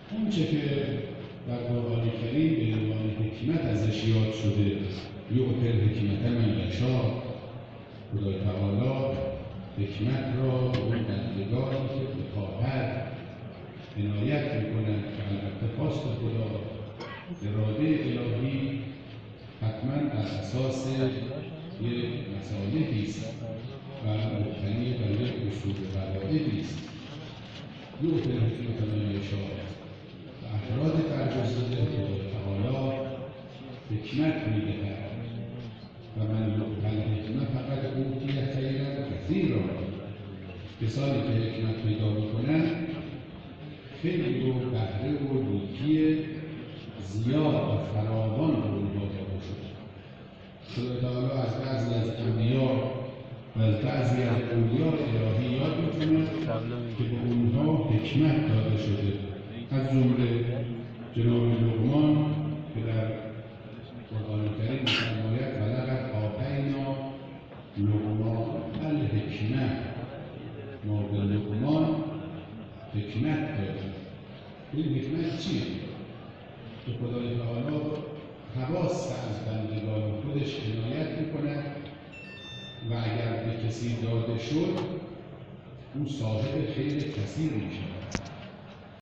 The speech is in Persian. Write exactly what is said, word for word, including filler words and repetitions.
اونچه که در قرآن کریم به عنوان حکمت ازش یاد شده، یؤتی الحکمة من یشاء، خدای تعالی حکمت را به اون بندگانی که بخواهد عنایت میکنند که البته خواست خدا، اراده الهی حتما بر اساس یک مصالحی است و مبتنی بر یک اصول قواعدی است. یؤتی الحکمة من یشاء، و افراد برجسته خدای تعالی حکمت میدهد و من یؤتی الحکمة فقد اوتی خیرا کثیرا. کسانی که حکمت پیدا میکنند خیلی و بهره و نیکی زیاد و فراوان به اونها داده شده. خدای تعالی از بعضی از انبیا و از بعضی از اولیاء الهی یاد میکنند که به اونها حکمت داده شده، از جمله جناب لقمان که در قرآن کریم می‌فرماید ولقد آتینا لقمان الحکمة، ما به لقمان حکمت دادیم. این حکمت چیه؟ که خدای تعالی حواس از بندگان خودش عنایت میکند و اگر به کسی داده شد او صاحب خیر کثیر میشود.